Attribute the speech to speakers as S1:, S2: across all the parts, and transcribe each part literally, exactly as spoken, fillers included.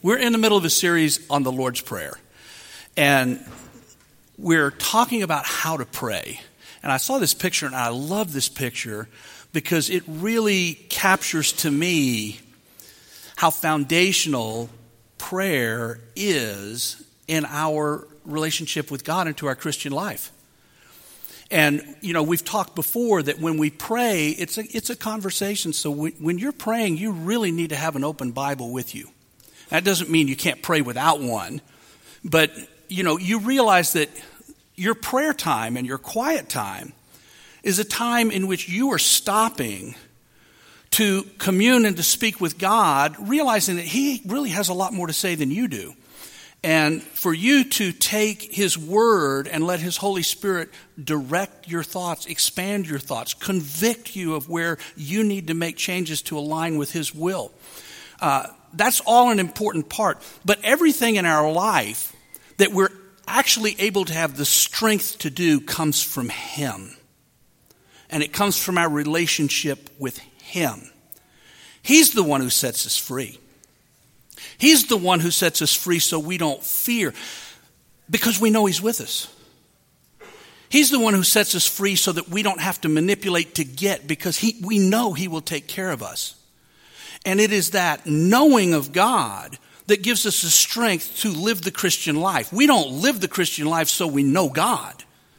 S1: We're in the middle of a series on the Lord's Prayer, and we're talking about how to pray. And I saw this picture, and I love this picture because it really captures to me how foundational prayer is in our relationship with God and to our Christian life. And, you know, we've talked before that when we pray, it's a, it's a conversation. So when, when you're praying, you really need to have an open Bible with you. That doesn't mean you can't pray without one. But, you know, you realize that your prayer time and your quiet time is a time in which you are stopping to commune and to speak with God, realizing that He really has a lot more to say than you do. And for you to take His Word and let His Holy Spirit direct your thoughts, expand your thoughts, convict you of where you need to make changes to align with His will. Uh, that's all an important part. But everything in our life that we're actually able to have the strength to do comes from Him. And it comes from our relationship with Him. He's the one who sets us free. He's the one who sets us free so we don't fear, because we know He's with us. He's the one who sets us free so that we don't have to manipulate to get, because he, we know He will take care of us. And it is that knowing of God that gives us the strength to live the Christian life. We don't live the Christian life so we know God.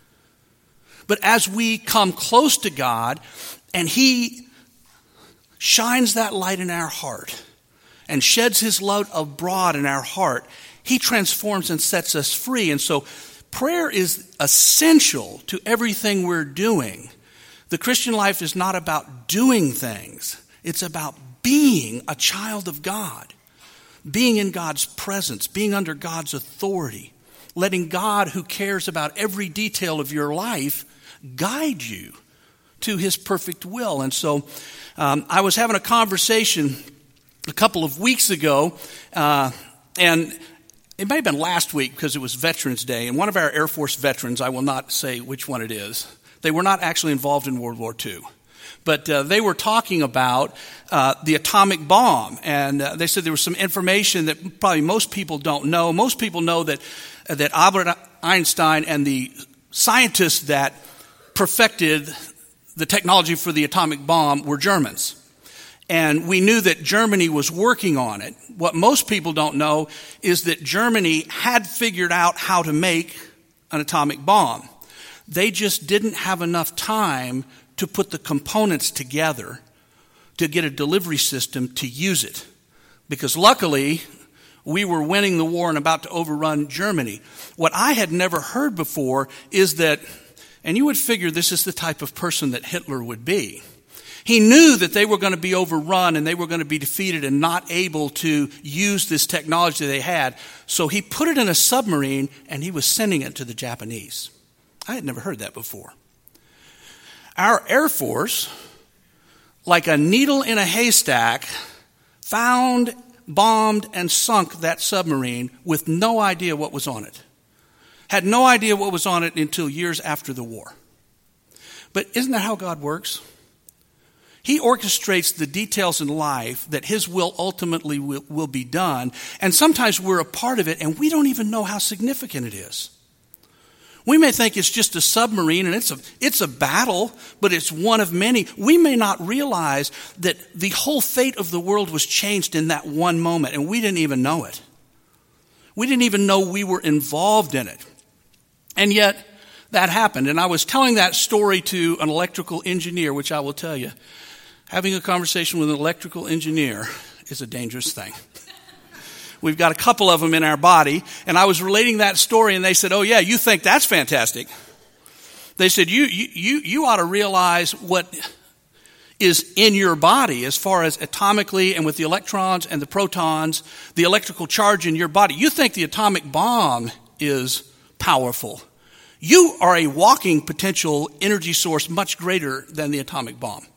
S1: But as we come close to God and He shines that light in our heart and sheds His light abroad in our heart, He transforms and sets us free. And so prayer is essential to everything we're doing. The Christian life is not about doing things. It's about being a child of God, being in God's presence, being under God's authority, letting God, who cares about every detail of your life, guide you to His perfect will. And so um, I was having a conversation a couple of weeks ago, uh, and it may have been last week because it was Veterans Day, and one of our Air Force veterans, I will not say which one it is, they were not actually involved in World War Two. But uh, they were talking about uh, the atomic bomb, and uh, they said there was some information that probably most people don't know. Most people know that uh, that Albert Einstein and the scientists that perfected the technology for the atomic bomb were Germans. And we knew that Germany was working on it. What most people don't know is that Germany had figured out how to make an atomic bomb. They just didn't have enough time to put the components together to get a delivery system to use it. Because luckily, we were winning the war and about to overrun Germany. What I had never heard before is that, and you would figure this is the type of person that Hitler would be. He knew that they were going to be overrun and they were going to be defeated and not able to use this technology they had. So he put it in a submarine and he was sending it to the Japanese. I had never heard that before. Our Air Force, like a needle in a haystack, found, bombed, and sunk that submarine with no idea what was on it. Had no idea what was on it until years after the war. But isn't that how God works? He orchestrates the details in life that His will ultimately will, will be done. And sometimes we're a part of it and we don't even know how significant it is. We may think it's just a submarine and it's a, it's a battle, but it's one of many. We may not realize that the whole fate of the world was changed in that one moment, and we didn't even know it. We didn't even know we were involved in it. And yet, that happened. And I was telling that story to an electrical engineer, which I will tell you, having a conversation with an electrical engineer is a dangerous thing. We've got a couple of them in our body, and I was relating that story, and they said, "Oh yeah, you think that's fantastic?" They said, "You you you you ought to realize what is in your body as far as atomically and with the electrons and the protons, the electrical charge in your body. You think the atomic bomb is powerful. You are a walking potential energy source much greater than the atomic bomb.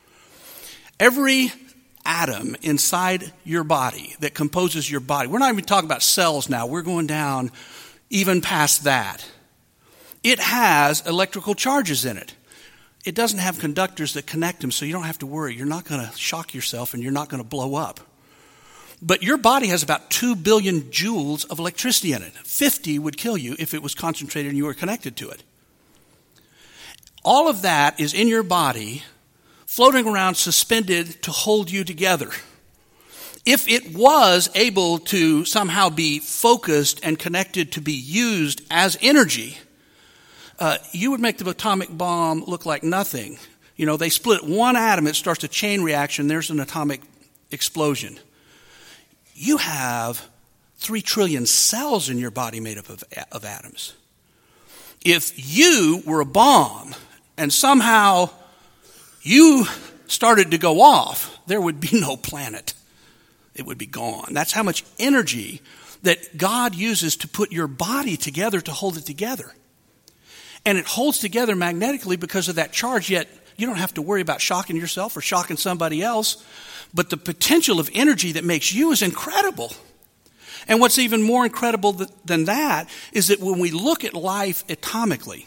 S1: Every atom inside your body that composes your body," we're not even talking about cells now, we're going down even past that. It has electrical charges in it. It doesn't have conductors that connect them, so you don't have to worry. You're not going to shock yourself and you're not going to blow up. But your body has about two billion joules of electricity in it. fifty would kill you if it was concentrated and you were connected to it. All of that is in your body, floating around suspended to hold you together. If it was able to somehow be focused and connected to be used as energy, uh, you would make the atomic bomb look like nothing. You know, they split one atom, it starts a chain reaction, there's an atomic explosion. You have three trillion cells in your body made up of, of atoms. If you were a bomb and somehow you started to go off, there would be no planet. It would be gone. That's how much energy that God uses to put your body together to hold it together. And it holds together magnetically because of that charge, yet you don't have to worry about shocking yourself or shocking somebody else. But the potential of energy that makes you is incredible. And what's even more incredible th- than that is that when we look at life atomically,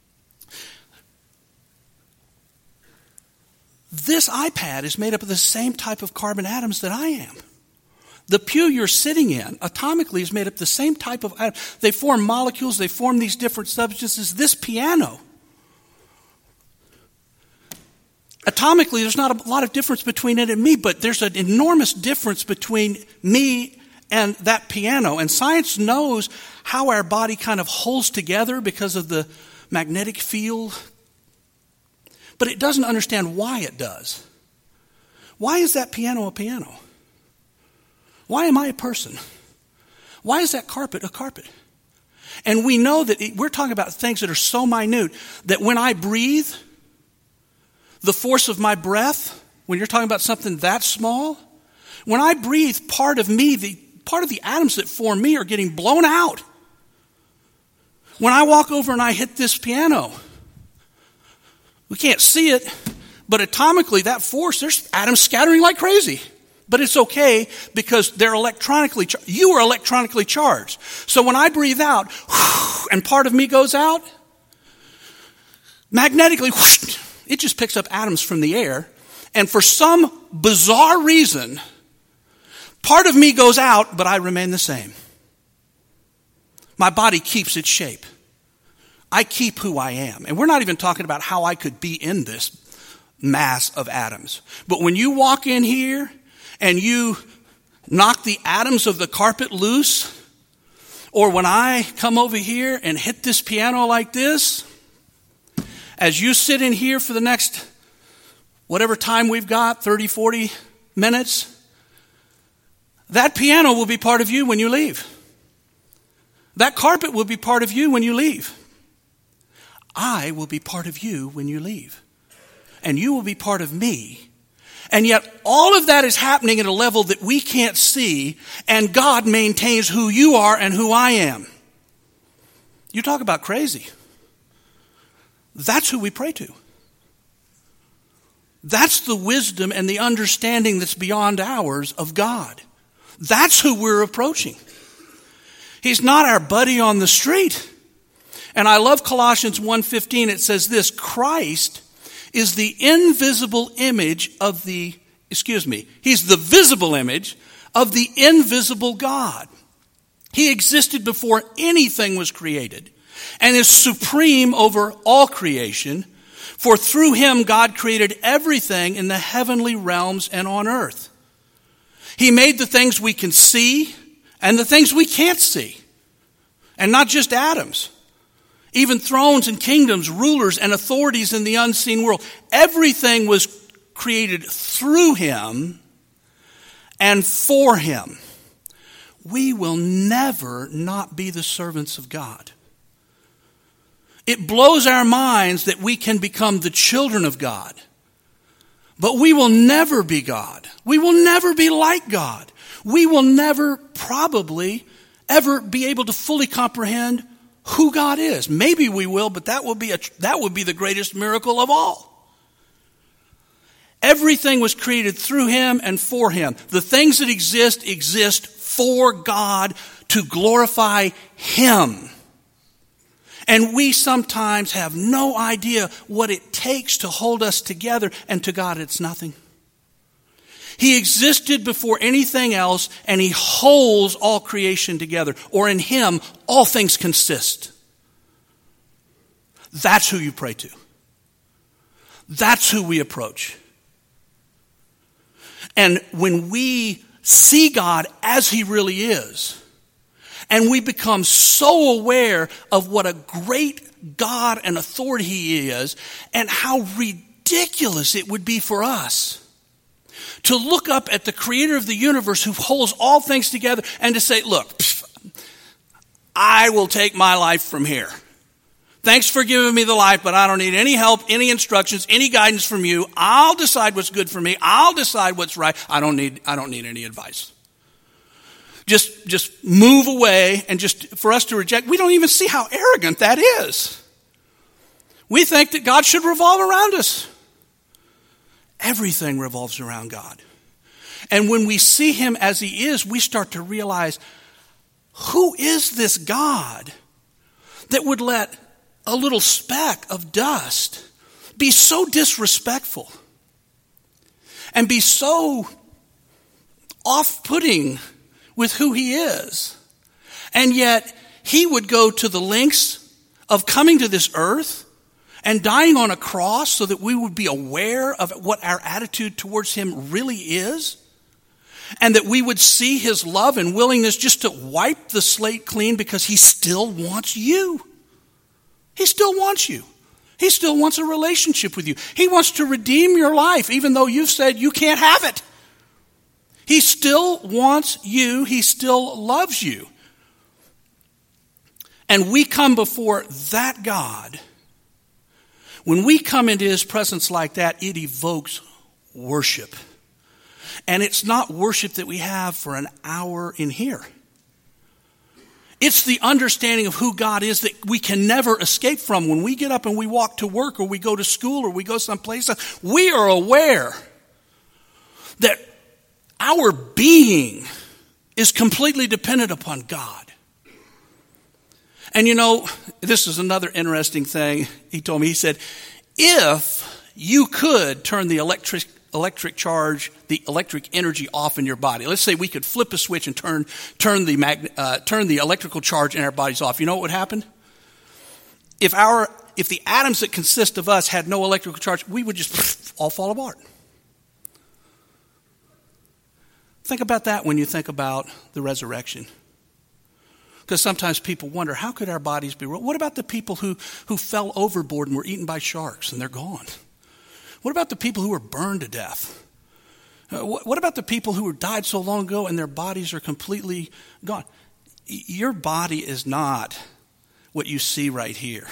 S1: this iPad is made up of the same type of carbon atoms that I am. The pew you're sitting in, atomically, is made up of the same type of atoms. They form molecules, they form these different substances. This piano, atomically, there's not a lot of difference between it and me, but there's an enormous difference between me and that piano. And science knows how our body kind of holds together because of the magnetic field, but it doesn't understand why it does. Why is that piano a piano? Why am I a person? Why is that carpet a carpet? And we know that it, we're talking about things that are so minute that when I breathe, the force of my breath, when you're talking about something that small, when I breathe, part of me, the part of the atoms that form me are getting blown out. When I walk over and I hit this piano, we can't see it, but atomically that force, there's atoms scattering like crazy. But it's okay because they're electronically charged. You are electronically charged. So when I breathe out and part of me goes out, magnetically, it just picks up atoms from the air. And for some bizarre reason, part of me goes out, but I remain the same. My body keeps its shape. I keep who I am. And we're not even talking about how I could be in this mass of atoms. But when you walk in here and you knock the atoms of the carpet loose, or when I come over here and hit this piano like this, as you sit in here for the next whatever time we've got, thirty, forty minutes, that piano will be part of you when you leave. That carpet will be part of you when you leave. I will be part of you when you leave. And you will be part of me. And yet all of that is happening at a level that we can't see, and God maintains who you are and who I am. You talk about crazy. That's who we pray to. That's the wisdom and the understanding that's beyond ours of God. That's who we're approaching. He's not our buddy on the street. And I love Colossians one fifteen. It says this: Christ is the invisible image of the, excuse me, he's the visible image of the invisible God. He existed before anything was created and is supreme over all creation. For through him God created everything in the heavenly realms and on earth. He made the things we can see and the things we can't see. And not just atoms. Even thrones and kingdoms, rulers and authorities in the unseen world. Everything was created through him and for him. We will never not be the servants of God. It blows our minds that we can become the children of God. But we will never be God. We will never be like God. We will never probably ever be able to fully comprehend who God is. Maybe we will, but that will be a, that would be the greatest miracle of all. Everything was created through him and for him. The things that exist, exist for God to glorify him. And we sometimes have no idea what it takes to hold us together, and to God it's nothing. He existed before anything else, and he holds all creation together. Or in him, all things consist. That's who you pray to. That's who we approach. And when we see God as he really is, and we become so aware of what a great God and authority he is, and how ridiculous it would be for us to look up at the creator of the universe who holds all things together and to say, look, pff, I will take my life from here. Thanks for giving me the life, but I don't need any help, any instructions, any guidance from you. I'll decide what's good for me. I'll decide what's right. I don't need, I don't need any advice. Just, just move away, and just for us to reject, we don't even see how arrogant that is. We think that God should revolve around us. Everything revolves around God. And when we see him as he is, we start to realize, who is this God that would let a little speck of dust be so disrespectful and be so off-putting with who he is? And yet he would go to the lengths of coming to this earth and dying on a cross so that we would be aware of what our attitude towards him really is, and that we would see his love and willingness just to wipe the slate clean because he still wants you. He still wants you. He still wants a relationship with you. He wants to redeem your life, even though you've said you can't have it. He still wants you. He still loves you. And we come before that God. When we come into his presence like that, it evokes worship. And it's not worship that we have for an hour in here. It's the understanding of who God is that we can never escape from. When we get up and we walk to work, or we go to school, or we go someplace else, we are aware that our being is completely dependent upon God. And you know, this is another interesting thing he told me. He said, if you could turn the electric electric charge, the electric energy off in your body. Let's say we could flip a switch and turn turn the mag, uh, turn the electrical charge in our bodies off. You know what would happen? If our if the atoms that consist of us had no electrical charge, we would just all fall apart. Think about that when you think about the resurrection. Because sometimes people wonder, how could our bodies be? What about the people who, who fell overboard and were eaten by sharks and they're gone? What about the people who were burned to death? Uh, what, what about the people who died so long ago and their bodies are completely gone? Your body is not what you see right here.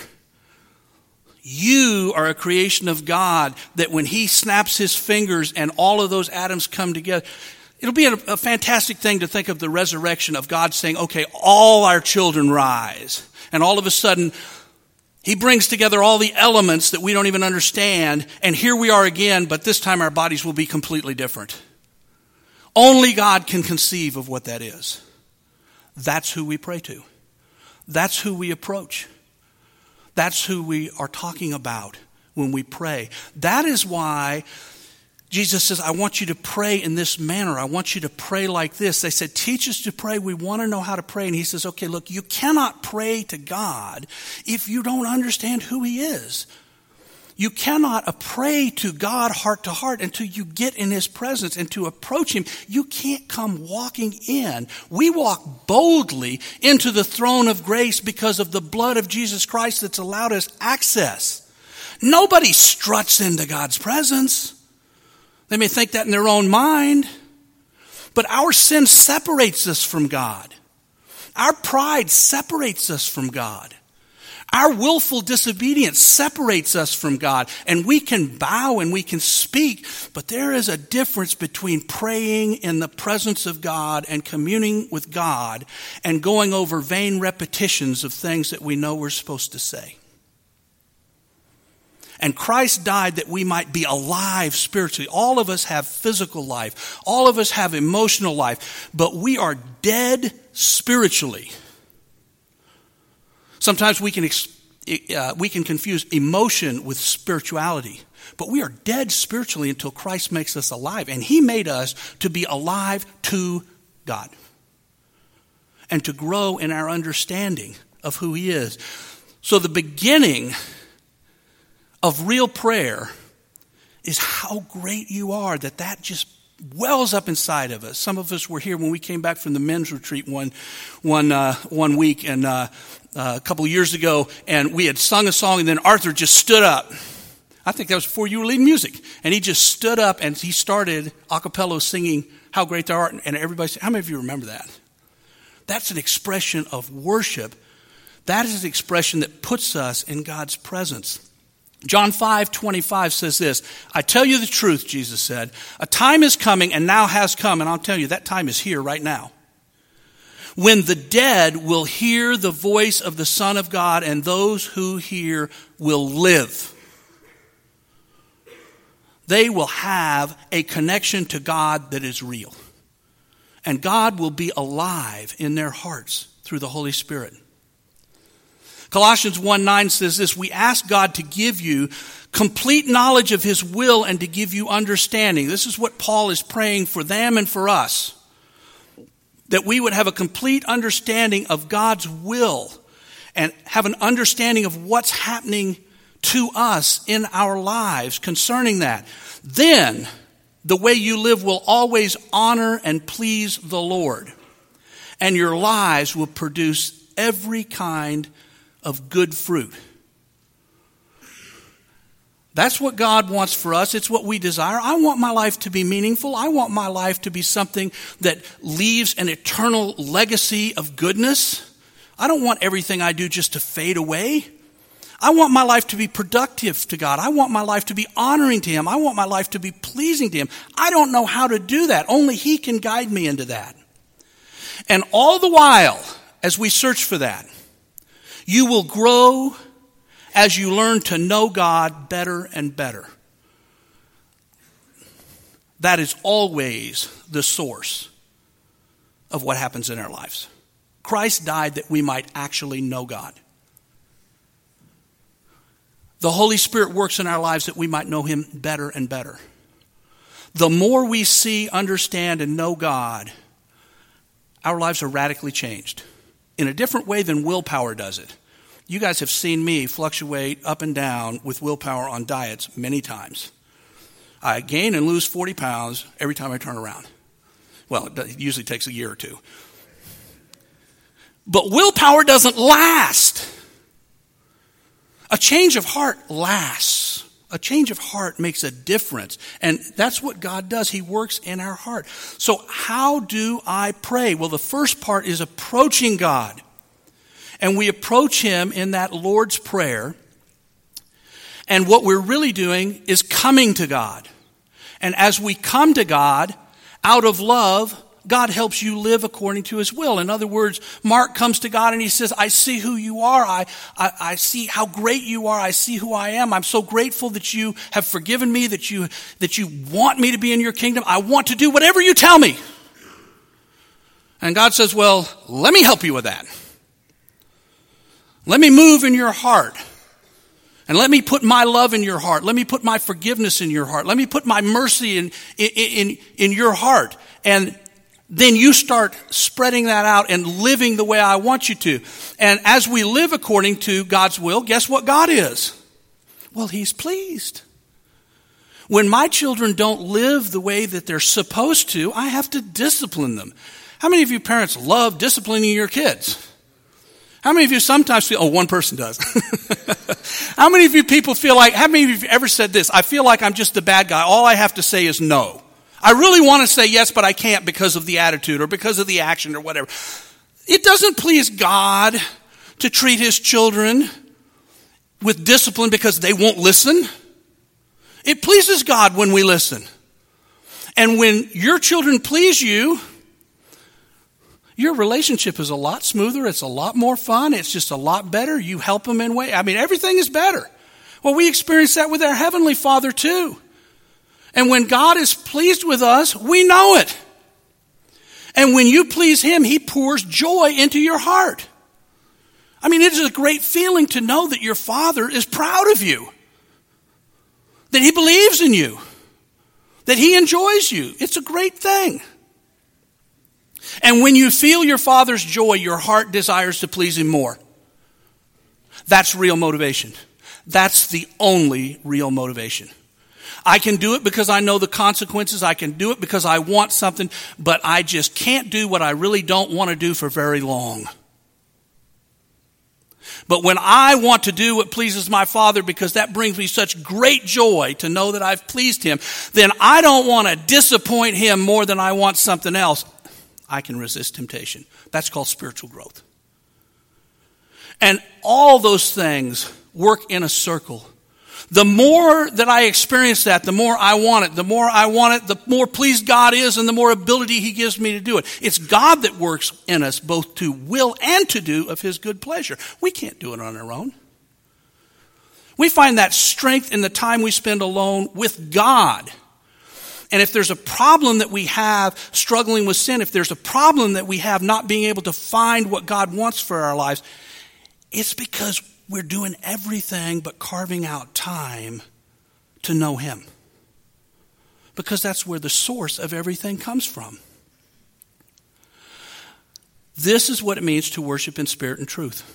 S1: You are a creation of God that when he snaps his fingers and all of those atoms come together, it'll be a, a fantastic thing to think of the resurrection of God saying, okay, all our children rise. And all of a sudden, he brings together all the elements that we don't even understand. And here we are again, but this time our bodies will be completely different. Only God can conceive of what that is. That's who we pray to. That's who we approach. That's who we are talking about when we pray. That is why Jesus says, I want you to pray in this manner. I want you to pray like this. They said, teach us to pray. We want to know how to pray. And he says, okay, look, you cannot pray to God if you don't understand who he is. You cannot pray to God heart to heart until you get in his presence and to approach him. You can't come walking in. We walk boldly into the throne of grace because of the blood of Jesus Christ that's allowed us access. Nobody struts into God's presence. They may think that in their own mind, but our sin separates us from God. Our pride separates us from God. Our willful disobedience separates us from God. And we can bow and we can speak, but there is a difference between praying in the presence of God and communing with God and going over vain repetitions of things that we know we're supposed to say. And Christ died that we might be alive spiritually. All of us have physical life. All of us have emotional life. But we are dead spiritually. Sometimes we can uh, we can confuse emotion with spirituality. But we are dead spiritually until Christ makes us alive. And he made us to be alive to God. And to grow in our understanding of who he is. So the beginning of real prayer is how great you are, that that just wells up inside of us. Some of us were here when we came back from the men's retreat one, one, uh, one week and uh, uh, a couple of years ago, and we had sung a song, and then Arthur just stood up. I think that was before you were leading music. And he just stood up and he started a cappella singing How Great Thou Art. And everybody said, how many of you remember that? That's an expression of worship. That is an expression that puts us in God's presence. John five twenty-five says this, I tell you the truth, Jesus said, a time is coming and now has come. And I'll tell you, that time is here right now. When the dead will hear the voice of the Son of God, and those who hear will live. They will have a connection to God that is real. And God will be alive in their hearts through the Holy Spirit. Colossians one nine says this, we ask God to give you complete knowledge of his will and to give you understanding. This is what Paul is praying for them and for us. That we would have a complete understanding of God's will and have an understanding of what's happening to us in our lives concerning that. Then the way you live will always honor and please the Lord. And your lives will produce every kind of good fruit. That's what God wants for us. It's what we desire. I want my life to be meaningful. I want my life to be something that leaves an eternal legacy of goodness. I don't want everything I do just to fade away. I want my life to be productive to God. I want my life to be honoring to him. I want my life to be pleasing to him. I don't know how to do that. Only he can guide me into that. And all the while, as we search for that, you will grow as you learn to know God better and better. That is always the source of what happens in our lives. Christ died that we might actually know God. The Holy Spirit works in our lives that we might know him better and better. The more we see, understand, and know God, our lives are radically changed in a different way than willpower does it. You guys have seen me fluctuate up and down with willpower on diets many times. I gain and lose forty pounds every time I turn around. Well, it usually takes a year or two. But willpower doesn't last. A change of heart lasts. A change of heart makes a difference. And that's what God does. He works in our heart. So how do I pray? Well, the first part is approaching God. And we approach him in that Lord's Prayer. And what we're really doing is coming to God. And as we come to God, out of love, God helps you live according to his will. In other words, Mark comes to God and he says, I see who you are. I, I, I see how great you are. I see who I am. I'm so grateful that you have forgiven me, that you, that you want me to be in your kingdom. I want to do whatever you tell me. And God says, well, let me help you with that. Let me move in your heart. And let me put my love in your heart. Let me put my forgiveness in your heart. Let me put my mercy in, in, in, in your heart. And then you start spreading that out and living the way I want you to. And as we live according to God's will, guess what God is? Well, he's pleased. When my children don't live the way that they're supposed to, I have to discipline them. How many of you parents love disciplining your kids? How many of you sometimes feel, oh, one person does. How many of you people feel like, how many of you have ever said this? I feel like I'm just the bad guy. All I have to say is no. I really want to say yes, but I can't because of the attitude or because of the action or whatever. It doesn't please God to treat his children with discipline because they won't listen. It pleases God when we listen. And when your children please you, your relationship is a lot smoother. It's a lot more fun. It's just a lot better. You help them in ways. I mean, everything is better. Well, we experience that with our Heavenly Father too. And when God is pleased with us, we know it. And when you please him, he pours joy into your heart. I mean, it is a great feeling to know that your Father is proud of you. that he believes in you, that he enjoys you. It's a great thing. And when you feel your Father's joy, your heart desires to please him more. That's real motivation. That's the only real motivation. I can do it because I know the consequences. I can do it because I want something, but I just can't do what I really don't want to do for very long. But when I want to do what pleases my Father because that brings me such great joy to know that I've pleased him, then I don't want to disappoint him more than I want something else. I can resist temptation. That's called spiritual growth. And all those things work in a circle. The more that I experience that, the more I want it. The more I want it, the more pleased God is and the more ability he gives me to do it. It's God that works in us both to will and to do of his good pleasure. We can't do it on our own. We find that strength in the time we spend alone with God. And if there's a problem that we have struggling with sin, if there's a problem that we have not being able to find what God wants for our lives, it's because we're doing everything but carving out time to know him. Because that's where the source of everything comes from. This is what it means to worship in spirit and truth.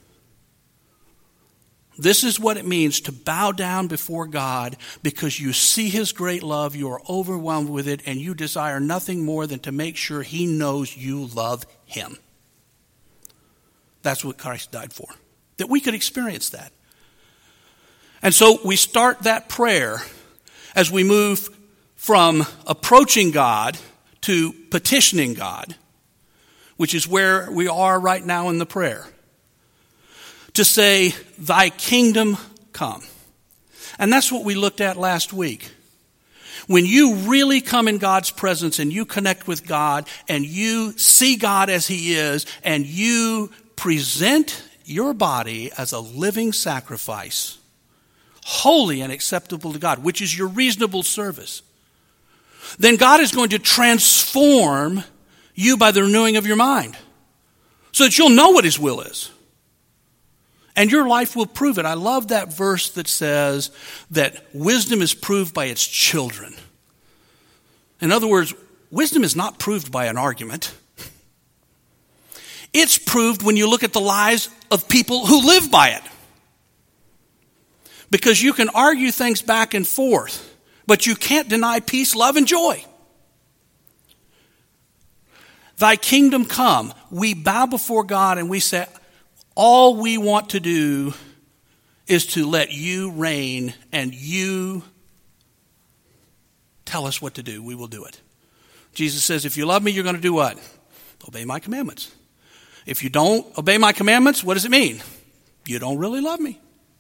S1: This is what it means to bow down before God because you see his great love, you are overwhelmed with it, and you desire nothing more than to make sure he knows you love him. That's what Christ died for. That we could experience that. And so we start that prayer as we move from approaching God to petitioning God, which is where we are right now in the prayer. To say, thy kingdom come. And that's what we looked at last week. When you really come in God's presence and you connect with God and you see God as he is and you present your body as a living sacrifice, holy and acceptable to God, which is your reasonable service, then God is going to transform you by the renewing of your mind so that you'll know what his will is. And your life will prove it. I love that verse that says that wisdom is proved by its children. In other words, wisdom is not proved by an argument. It's proved when you look at the lives of people who live by it. Because you can argue things back and forth, but you can't deny peace, love, and joy. Thy kingdom come. We bow before God and we say, all we want to do is to let you reign and you tell us what to do. We will do it. Jesus says, if you love me, you're going to do what? Obey my commandments. If you don't obey my commandments, what does it mean? You don't really love me.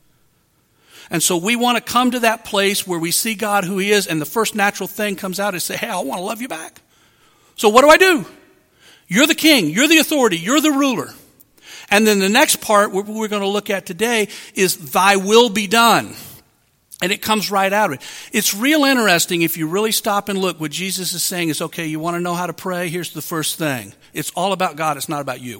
S1: And so we want to come to that place where we see God who he is, and the first natural thing comes out is say, hey, I want to love you back. So what do I do? You're the king. You're the authority. You're the ruler. And then the next part, what we're going to look at today, is thy will be done. And it comes right out of it. It's real interesting if you really stop and look. What Jesus is saying is, okay, you want to know how to pray? Here's the first thing. It's all about God. It's not about you.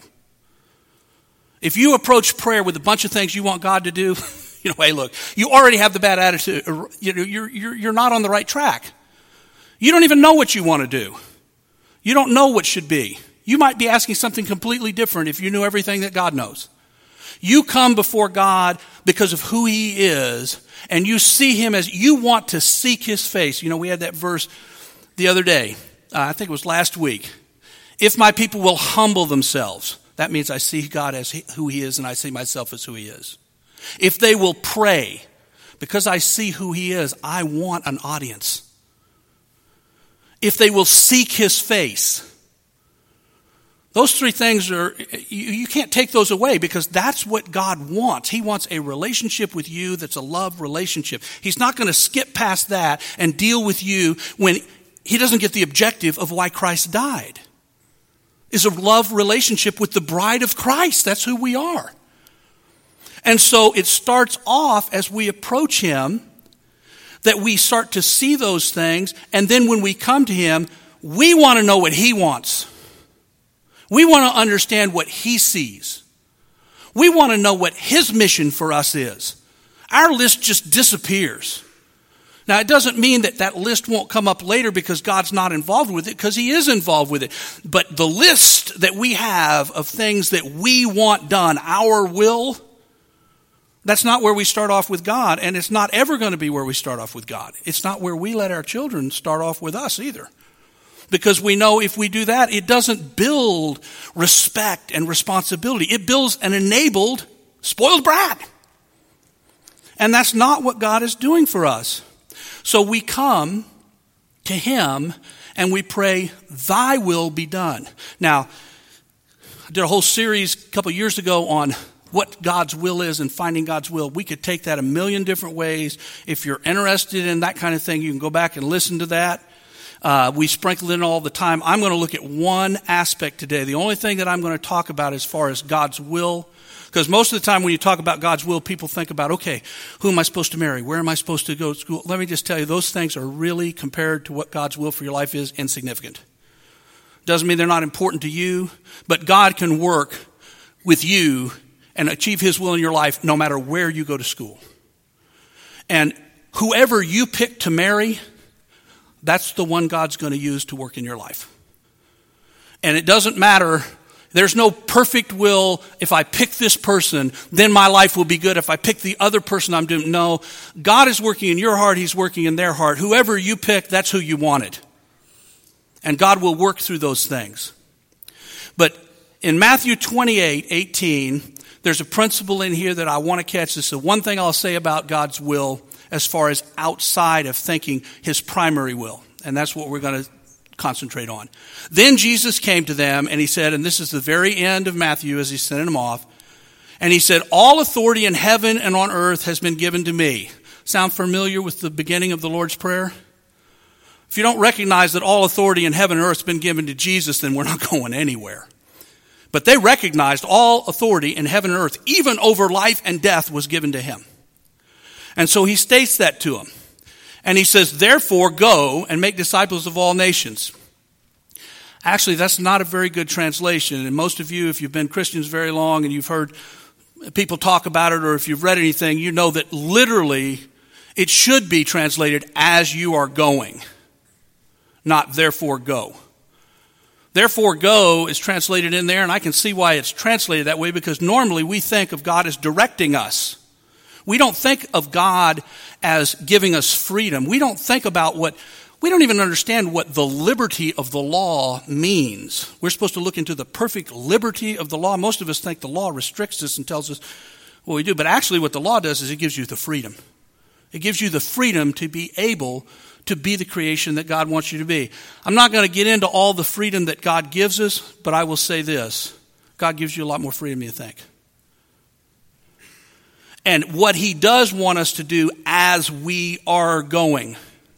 S1: If you approach prayer with a bunch of things you want God to do, you know, hey, look, you already have the bad attitude. You know, you're, you're, you're not on the right track. You don't even know what you want to do. You don't know what should be. You might be asking something completely different if you knew everything that God knows. You come before God because of who he is, and you see him as you want to seek his face. You know, we had that verse the other day. Uh, I think it was last week. If my people will humble themselves, that means I see God as he, who he is, and I see myself as who he is. If they will pray, because I see who he is, I want an audience. If they will seek his face, those three things are, you, you can't take those away because that's what God wants. He wants a relationship with you that's a love relationship. He's not going to skip past that and deal with you when he doesn't get the objective of why Christ died. Is a love relationship with the bride of Christ. That's who we are. And so it starts off as we approach him that we start to see those things. And then when we come to him, we want to know what he wants. We want to understand what he sees. We want to know what his mission for us is. Our list just disappears. Now, it doesn't mean that that list won't come up later because God's not involved with it, because he is involved with it. But the list that we have of things that we want done, our will, that's not where we start off with God, and it's not ever going to be where we start off with God. It's not where we let our children start off with us either. Because we know if we do that, it doesn't build respect and responsibility. It builds an enabled, spoiled brat. And that's not what God is doing for us. So we come to him and we pray, thy will be done. Now, I did a whole series a couple years ago on what God's will is and finding God's will. We could take that a million different ways. If you're interested in that kind of thing, you can go back and listen to that. Uh, we sprinkle it in all the time. I'm going to look at one aspect today. The only thing that I'm going to talk about as far as God's will, because most of the time when you talk about God's will, people think about, okay, who am I supposed to marry? Where am I supposed to go to school? Let me just tell you, those things are really, compared to what God's will for your life is, insignificant. Doesn't mean they're not important to you, but God can work with you and achieve his will in your life no matter where you go to school. And whoever you pick to marry, that's the one God's going to use to work in your life. And it doesn't matter. There's no perfect will. If I pick this person, then my life will be good. If I pick the other person, I'm doing. No, God is working in your heart. He's working in their heart. Whoever you pick, that's who you wanted. And God will work through those things. But in Matthew twenty-eight eighteen, there's a principle in here that I want to catch. This is the one thing I'll say about God's will as far as outside of thinking his primary will. And that's what we're going to concentrate on. Then Jesus came to them and he said, and this is the very end of Matthew as he's sending them off, and he said, all authority in heaven and on earth has been given to me. Sound familiar with the beginning of the Lord's Prayer? If you don't recognize that all authority in heaven and earth has been given to Jesus, then we're not going anywhere. But they recognized all authority in heaven and earth, even over life and death, was given to him. And so he states that to them. And he says, therefore, go and make disciples of all nations. Actually, that's not a very good translation. And most of you, if you've been Christians very long and you've heard people talk about it, or if you've read anything, you know that literally it should be translated as you are going, not therefore go. Therefore go is translated in there, and I can see why it's translated that way, because normally we think of God as directing us. We don't think of God as giving us freedom. We don't think about what, we don't even understand what the liberty of the law means. We're supposed to look into the perfect liberty of the law. Most of us think the law restricts us and tells us what we do. But actually what the law does is it gives you the freedom. It gives you the freedom to be able to be the creation that God wants you to be. I'm not going to get into all the freedom that God gives us, but I will say this. God gives you a lot more freedom than you think. And what he does want us to do as we are going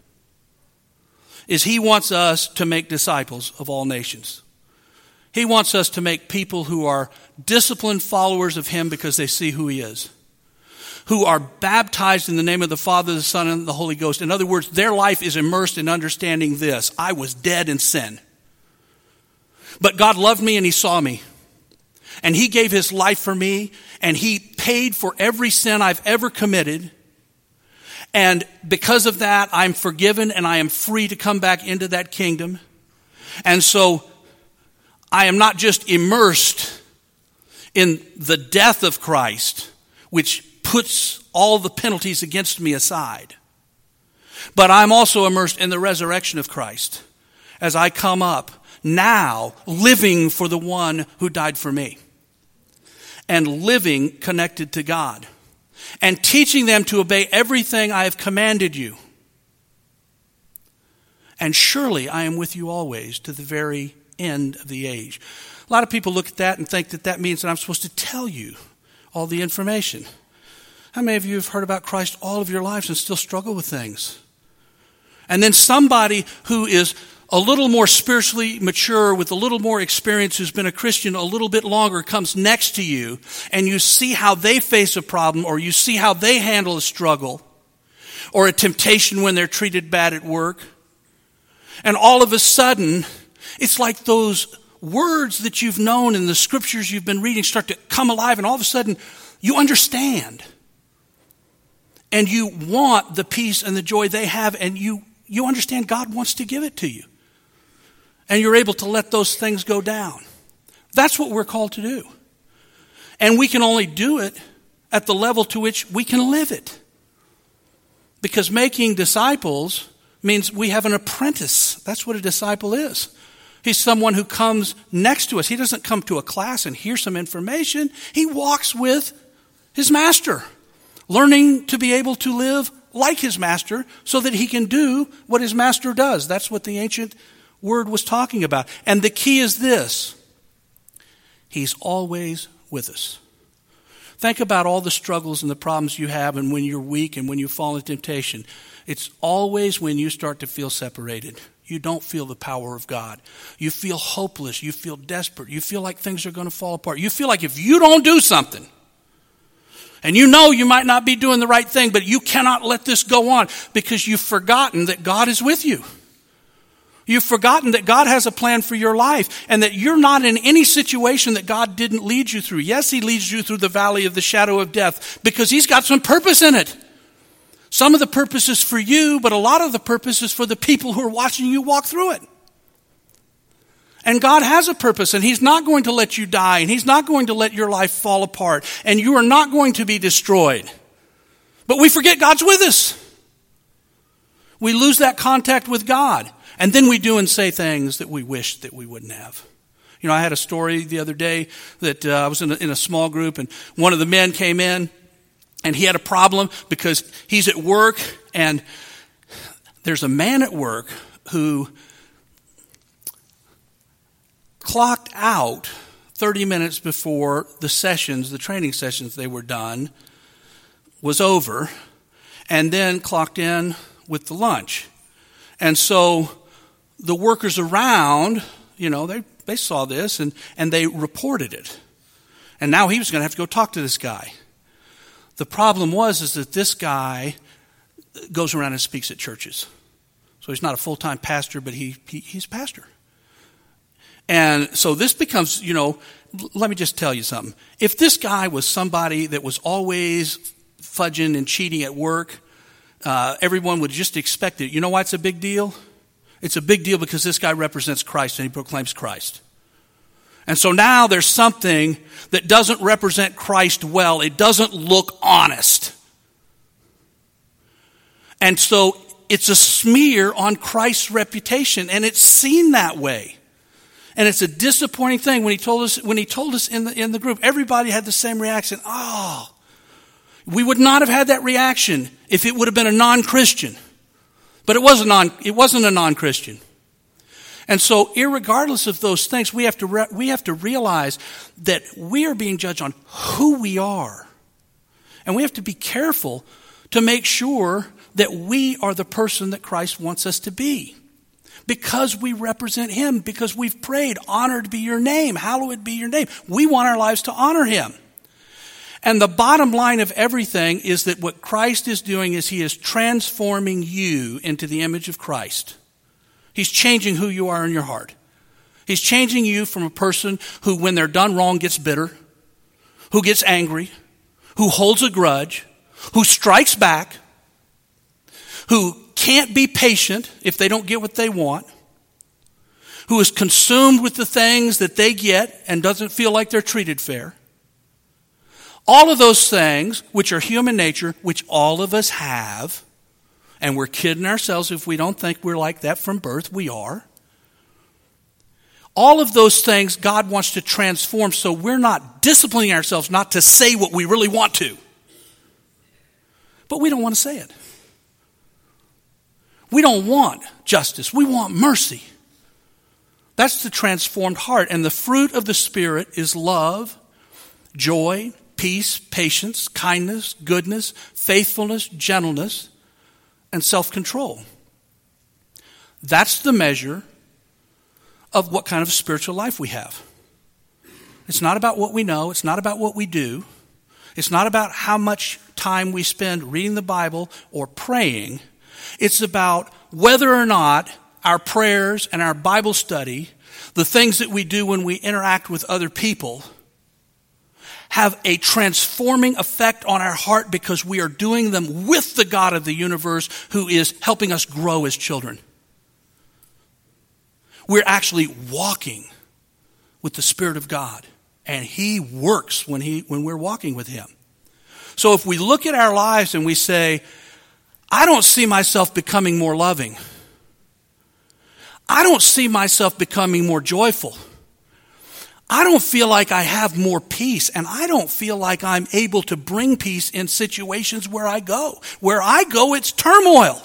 S1: is he wants us to make disciples of all nations. He wants us to make people who are disciplined followers of him because they see who he is, who are baptized in the name of the Father, the Son, and the Holy Ghost. In other words, their life is immersed in understanding this. I was dead in sin, but God loved me and he saw me. And he gave his life for me, and he paid for every sin I've ever committed. And because of that, I'm forgiven and I am free to come back into that kingdom. And so I am not just immersed in the death of Christ, which puts all the penalties against me aside, but I'm also immersed in the resurrection of Christ as I come up now living for the one who died for me, and living connected to God, and teaching them to obey everything I have commanded you. And surely I am with you always to the very end of the age. A lot of people look at that and think that that means that I'm supposed to tell you all the information. How many of you have heard about Christ all of your lives and still struggle with things? And then somebody who is a little more spiritually mature, with a little more experience, who's been a Christian a little bit longer, comes next to you, and you see how they face a problem, or you see how they handle a struggle, or a temptation when they're treated bad at work. And all of a sudden, it's like those words that you've known in the scriptures you've been reading start to come alive, and all of a sudden, you understand. and you want the peace and the joy they have, and you, you understand God wants to give it to you. And you're able to let those things go down. That's what we're called to do. And we can only do it at the level to which we can live it. Because making disciples means we have an apprentice. That's what a disciple is. He's someone who comes next to us. He doesn't come to a class and hear some information. He walks with his master, learning to be able to live like his master so that he can do what his master does. That's what the ancient word was talking about. And the key is this: he's always with us. Think about all the struggles and the problems you have, and when you're weak and when you fall into temptation. It's always when you start to feel separated. You don't feel the power of God. You feel hopeless. You feel desperate. You feel like things are going to fall apart. You feel like if you don't do something, and you know you might not be doing the right thing, but you cannot let this go on because you've forgotten that God is with you. You've forgotten that God has a plan for your life and that you're not in any situation that God didn't lead you through. Yes, he leads you through the valley of the shadow of death because he's got some purpose in it. Some of the purpose is for you, but a lot of the purpose is for the people who are watching you walk through it. And God has a purpose, and he's not going to let you die, and he's not going to let your life fall apart, and you are not going to be destroyed. But we forget God's with us. We lose that contact with God. And then we do and say things that we wish that we wouldn't have. You know, I had a story the other day that uh, I was in a, in a small group, and one of the men came in, and he had a problem because he's at work, and there's a man at work who clocked out thirty minutes before the sessions, the training sessions they were done, was over, and then clocked in with the lunch. And so the workers around, you know, they, they saw this and, and they reported it. And now he was going to have to go talk to this guy. The problem was is that this guy goes around and speaks at churches. So he's not a full-time pastor, but he, he he's a pastor. And so this becomes, you know, let me just tell you something. If this guy was somebody that was always fudging and cheating at work, uh, everyone would just expect it. You know why it's a big deal? It's a big deal because this guy represents Christ and he proclaims Christ. And so now there's something that doesn't represent Christ well. It doesn't look honest. And so it's a smear on Christ's reputation, and it's seen that way. And it's a disappointing thing. When he told us, when he told us in the in the group, everybody had the same reaction. Oh, we would not have had that reaction if it would have been a non-Christian. But it was a non. It wasn't a non-Christian. And so, irregardless of those things, we have to re- we have to realize that we are being judged on who we are, and we have to be careful to make sure that we are the person that Christ wants us to be. Because we represent him, because we've prayed, honored be your name, hallowed be your name. We want our lives to honor him. And the bottom line of everything is that what Christ is doing is he is transforming you into the image of Christ. He's changing who you are in your heart. He's changing you from a person who, when they're done wrong, gets bitter, who gets angry, who holds a grudge, who strikes back, who can't be patient if they don't get what they want, who is consumed with the things that they get and doesn't feel like they're treated fair. All of those things, which are human nature, which all of us have, and we're kidding ourselves if we don't think we're like that from birth. We are. All of those things God wants to transform so we're not disciplining ourselves not to say what we really want to. But we don't want to say it. We don't want justice. We want mercy. That's the transformed heart. And the fruit of the Spirit is love, joy, peace, patience, kindness, goodness, faithfulness, gentleness, and self-control. That's the measure of what kind of spiritual life we have. It's not about what we know. It's not about what we do. It's not about how much time we spend reading the Bible or praying. It's about whether or not our prayers and our Bible study, the things that we do when we interact with other people, have a transforming effect on our heart because we are doing them with the God of the universe who is helping us grow as children. We're actually walking with the Spirit of God, and He works when he when we're walking with Him. So if we look at our lives and we say, I don't see myself becoming more loving. I don't see myself becoming more joyful. I don't feel like I have more peace, and I don't feel like I'm able to bring peace in situations where I go. Where I go, it's turmoil.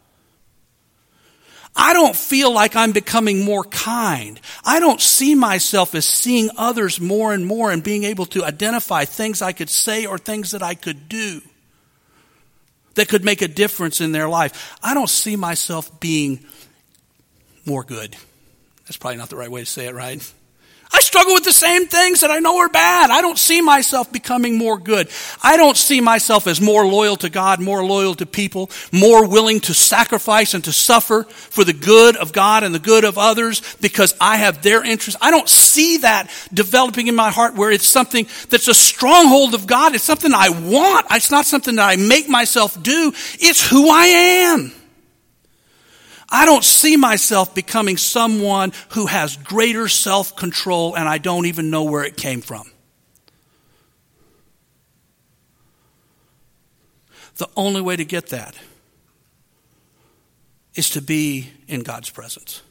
S1: I don't feel like I'm becoming more kind. I don't see myself as seeing others more and more and being able to identify things I could say or things that I could do that could make a difference in their life. I don't see myself being more good. That's probably not the right way to say it, right? I struggle with the same things that I know are bad. I don't see myself becoming more good. I don't see myself as more loyal to God, more loyal to people, more willing to sacrifice and to suffer for the good of God and the good of others because I have their interests. I don't see that developing in my heart where it's something that's a stronghold of God. It's something I want. It's not something that I make myself do. It's who I am. I don't see myself becoming someone who has greater self-control and I don't even know where it came from. The only way to get that is to be in God's presence.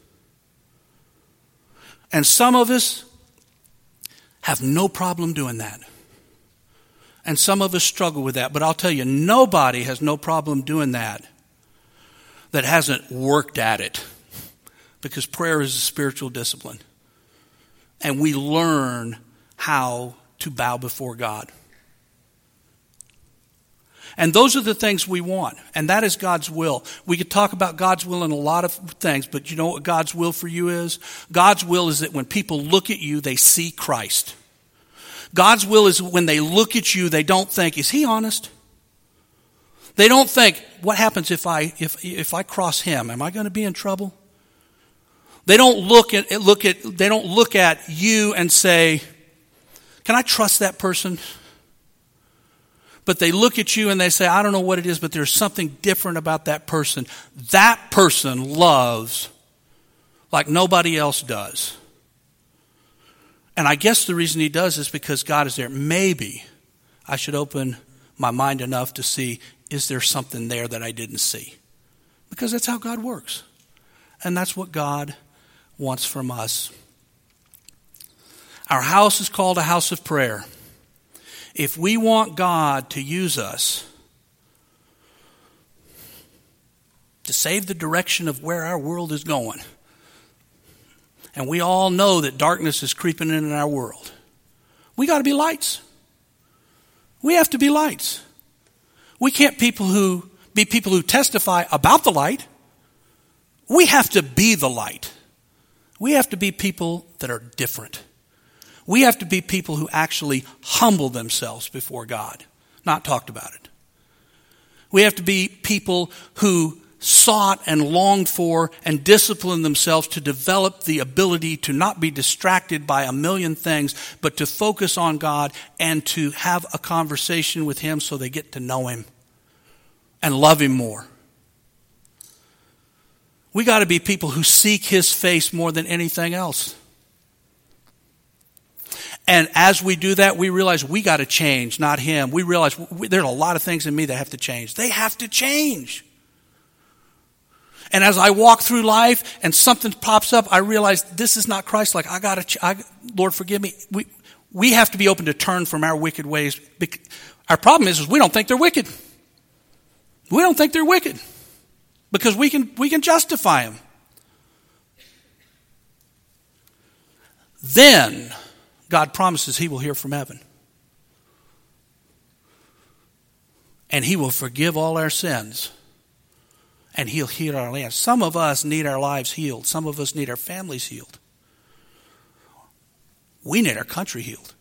S1: And some of us have no problem doing that. And some of us struggle with that. But I'll tell you, nobody has no problem doing that that hasn't worked at it, because prayer is a spiritual discipline. And we learn how to bow before God. And those are the things we want, and that is God's will. We could talk about God's will in a lot of things, but you know what God's will for you is? God's will is that when people look at you, they see Christ. God's will is when they look at you, they don't think, is he honest? They don't think, what happens if I if if I cross him? Am I going to be in trouble? They don't look at look at they don't look at you and say, can I trust that person? But they look at you and they say, I don't know what it is, but there's something different about that person. That person loves like nobody else does. And I guess the reason he does is because God is there. Maybe I should open my mind enough to see, is there something there that I didn't see? Because that's how God works. And that's what God wants from us. Our house is called a house of prayer. If we want God to use us to save the direction of where our world is going, and we all know that darkness is creeping in in our world, we got to be lights. We have to be lights. We can't people who be people who testify about the light. We have to be the light. We have to be people that are different. We have to be people who actually humble themselves before God, not talked about it. We have to be people who sought and longed for and disciplined themselves to develop the ability to not be distracted by a million things, but to focus on God and to have a conversation with him so they get to know him and love him more. We got to be people who seek his face more than anything else. And as we do that, we realize we got to change, not him. We realize we, there are a lot of things in me that have to change. They have to change. And as I walk through life and something pops up, I realize this is not Christ-like. I got to, I, Lord, forgive me. We we have to be open to turn from our wicked ways. Our problem is, is we don't think they're wicked. We don't think they're wicked because we can we can justify them. Then God promises he will hear from heaven. And he will forgive all our sins. And he'll heal our land. Some of us need our lives healed. Some of us need our families healed. We need our country healed.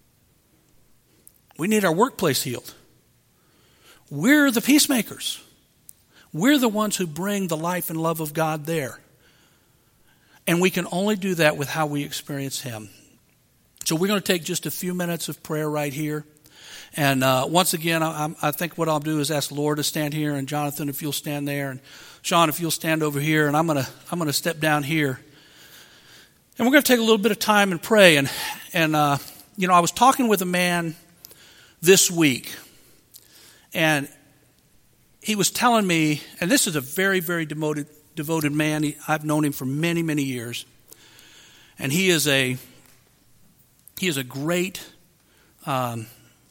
S1: We need our workplace healed. We're the peacemakers. We're the ones who bring the life and love of God there. And we can only do that with how we experience him. So we're going to take just a few minutes of prayer right here. And uh, once again, I, I think what I'll do is ask Laura to stand here, and Jonathan, if you'll stand there, and Sean, if you'll stand over here, and I'm going to I'm going to step down here. And we're going to take a little bit of time and pray. And and uh, you know, I was talking with a man this week, and he was telling me, and this is a very very devoted devoted man. He, I've known him for many many years, and he is a he is a great. Um,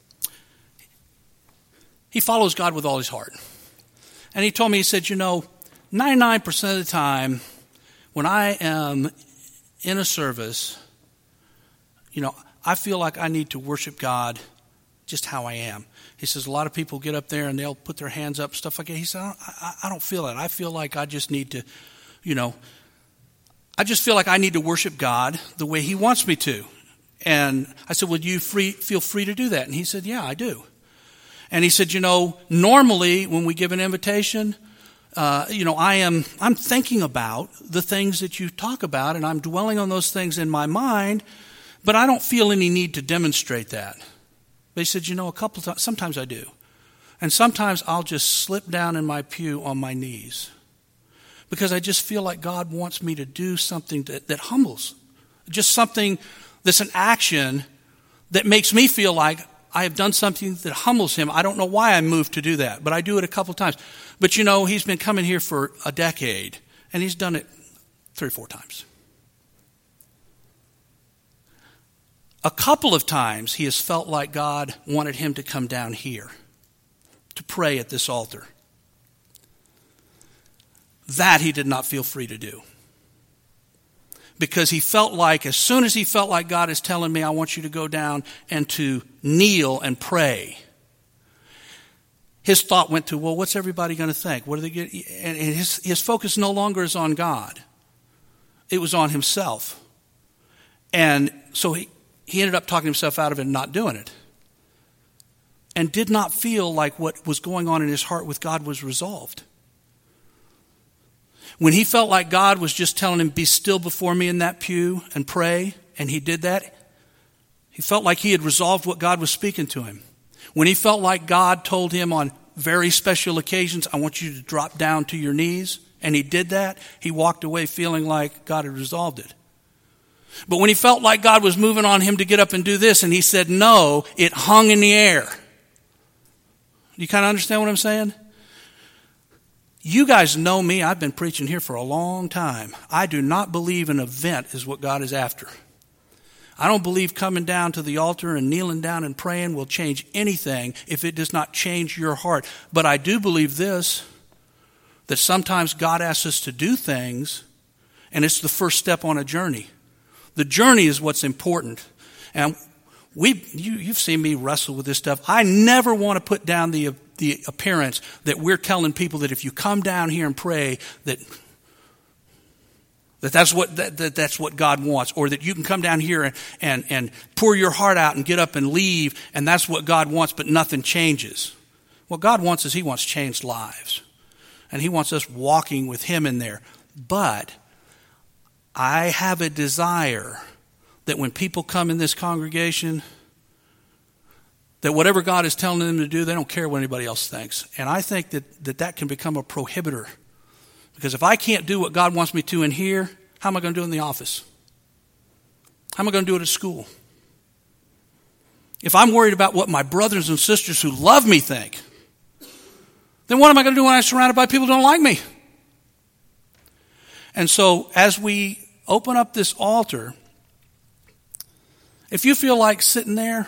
S1: He follows God with all his heart. And he told me, he said, you know, ninety-nine percent of the time when I am in a service, you know, I feel like I need to worship God just how I am. He says, a lot of people get up there and they'll put their hands up, stuff like that. He said, I don't, I don't feel that. I feel like I just need to, you know, I just feel like I need to worship God the way he wants me to. And I said, well, do you free, feel free to do that? And he said, yeah, I do. And he said, you know, normally when we give an invitation, uh, you know, I am, I'm thinking about the things that you talk about, and I'm dwelling on those things in my mind, but I don't feel any need to demonstrate that. But he said, you know, a couple of times, sometimes I do. And sometimes I'll just slip down in my pew on my knees because I just feel like God wants me to do something that, that humbles, just something that's an action that makes me feel like I have done something that humbles him. I don't know why I moved to do that, but I do it a couple times. But you know, he's been coming here for a decade, and he's done it three or four times. A couple of times he has felt like God wanted him to come down here to pray at this altar. That he did not feel free to do. Because he felt like, as soon as he felt like God is telling me, I want you to go down and to kneel and pray, his thought went to, well, what's everybody going to think? What are they get? And his, his focus no longer is on God. It was on himself. And so he, he ended up talking himself out of it and not doing it. And did not feel like what was going on in his heart with God was resolved. When he felt like God was just telling him, be still before me in that pew and pray, and he did that, he felt like he had resolved what God was speaking to him. When he felt like God told him on very special occasions, I want you to drop down to your knees, and he did that, he walked away feeling like God had resolved it. But when he felt like God was moving on him to get up and do this, and he said no, it hung in the air. You kind of understand what I'm saying? You guys know me. I've been preaching here for a long time. I do not believe an event is what God is after. I don't believe coming down to the altar and kneeling down and praying will change anything if it does not change your heart. But I do believe this, that sometimes God asks us to do things, and it's the first step on a journey. The journey is what's important. And we, you, you've seen me wrestle with this stuff. I never want to put down the the appearance that we're telling people that if you come down here and pray, that that that's what that, that that's what God wants, or that you can come down here and, and and pour your heart out and get up and leave, and that's what God wants, but nothing changes. What God wants is he wants changed lives, and he wants us walking with him in there. But I have a desire that when people come in this congregation, that whatever God is telling them to do, they don't care what anybody else thinks. And I think that that, that can become a prohibitor. Because if I can't do what God wants me to in here, how am I going to do it in the office? How am I going to do it at school? If I'm worried about what my brothers and sisters who love me think, then what am I going to do when I'm surrounded by people who don't like me? And so as we open up this altar, if you feel like sitting there,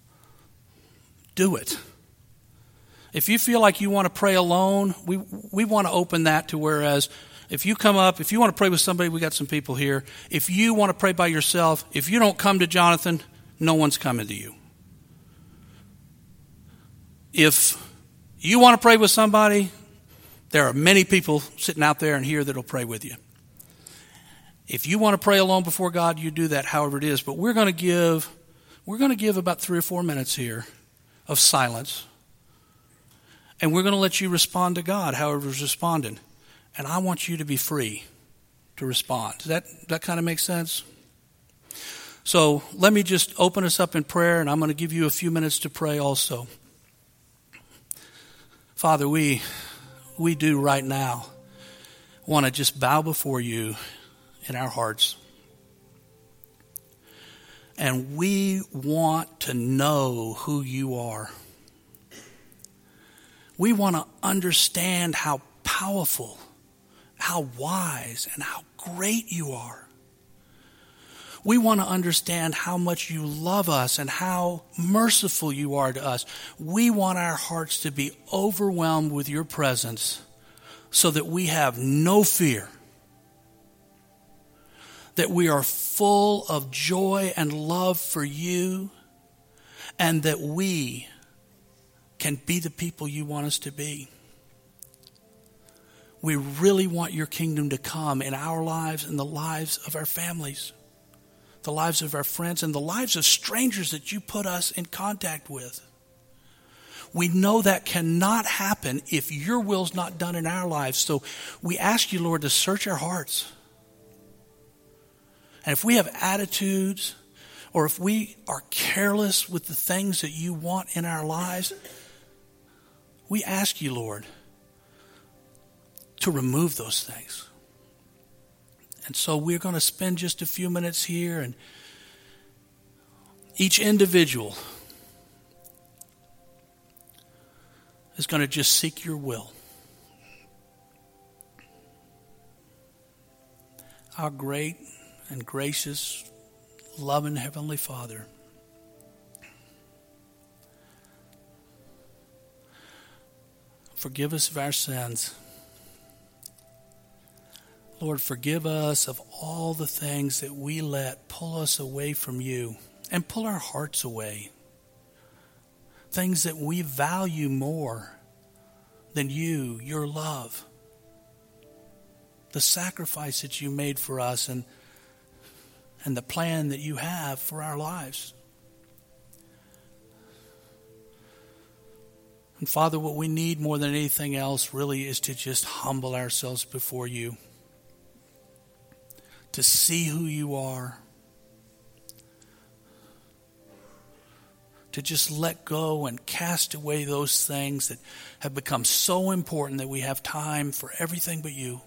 S1: do it. If you feel like you want to pray alone, we we want to open that to whereas if you come up, if you want to pray with somebody, we got some people here. If you want to pray by yourself, if you don't come to Jonathan, no one's coming to you. If you want to pray with somebody, there are many people sitting out there and here that will pray with you. If you want to pray alone before God, you do that however it is. But we're going to give, we're going to give about three or four minutes here of silence. And we're going to let you respond to God however's responding. And I want you to be free to respond. Does that, that kind of make sense? So let me just open us up in prayer, and I'm going to give you a few minutes to pray also. Father, we we do right now want to just bow before you in our hearts. And we want to know who you are. We want to understand how powerful, how wise, and how great you are. We want to understand how much you love us and how merciful you are to us. We want our hearts to be overwhelmed with your presence so that we have no fear, that we are full of joy and love for you, and that we can be the people you want us to be. We really want your kingdom to come in our lives and the lives of our families, the lives of our friends, and the lives of strangers that you put us in contact with. We know that cannot happen if your will's not done in our lives. So we ask you, Lord, to search our hearts. And if we have attitudes, or if we are careless with the things that you want in our lives, we ask you, Lord, to remove those things. And so we're going to spend just a few minutes here, and each individual is going to just seek your will. Our great and gracious, loving Heavenly Father, forgive us of our sins. Lord, forgive us of all the things that we let pull us away from you and pull our hearts away. Things that we value more than you, your love, the sacrifice that you made for us, and, and the plan that you have for our lives. And Father, what we need more than anything else really is to just humble ourselves before you, to see who you are, to just let go and cast away those things that have become so important that we have time for everything but you.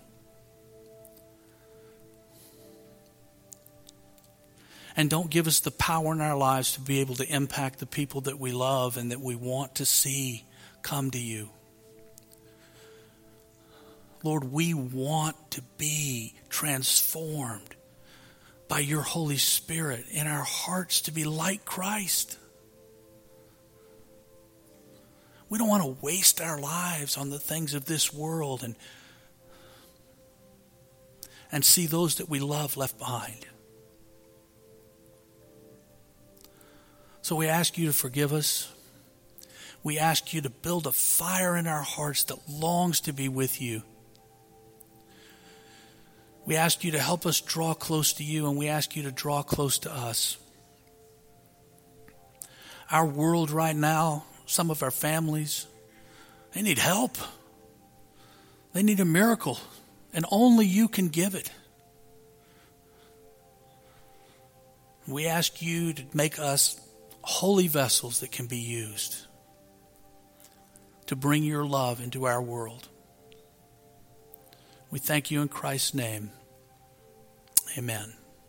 S1: And don't give us the power in our lives to be able to impact the people that we love and that we want to see come to you. Lord, we want to be transformed by your Holy Spirit in our hearts to be like Christ. We don't want to waste our lives on the things of this world and, and see those that we love left behind. So we ask you to forgive us. We ask you to build a fire in our hearts that longs to be with you. We ask you to help us draw close to you, and we ask you to draw close to us. Our world right now, some of our families, they need help. They need a miracle, and only you can give it. We ask you to make us holy vessels that can be used to bring your love into our world. We thank you in Christ's name. Amen.